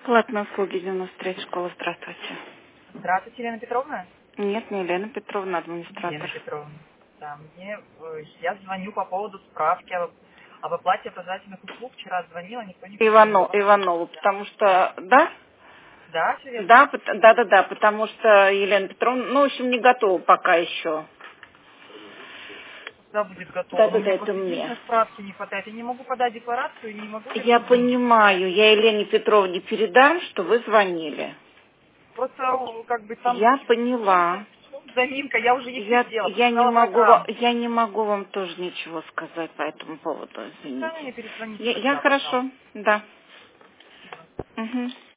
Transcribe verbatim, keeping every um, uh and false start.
Платные услуги девяносто третья школа, здравствуйте. Здравствуйте, Елена Петровна. Нет, не Елена Петровна, Елена администратор. Петровна. Да, мне, э, я звоню по поводу справки об, об оплате образовательных услуг. Вчера звонила, никто не Ивано, позвонил. Иванову, потому что, да? Да, все верно? Да, пот- да, да, да, потому что Елена Петровна, ну, в общем, не готова пока еще. Когда будет Да, готово? да, Но да, мне это просто мне. единственной справки не хватает. Я не могу подать декларацию, не могу Я вернуть деньги. понимаю, я Елене Петровне передам, что вы звонили. Просто э, как бы там Я поняла. заминка, я уже ей все Я, сделала, я не показала могу, ва- программу. я не могу вам тоже ничего сказать по этому поводу, Вы сами извините. мне перезвоните Я, я тогда, пожалуйста. хорошо, да. Мгм.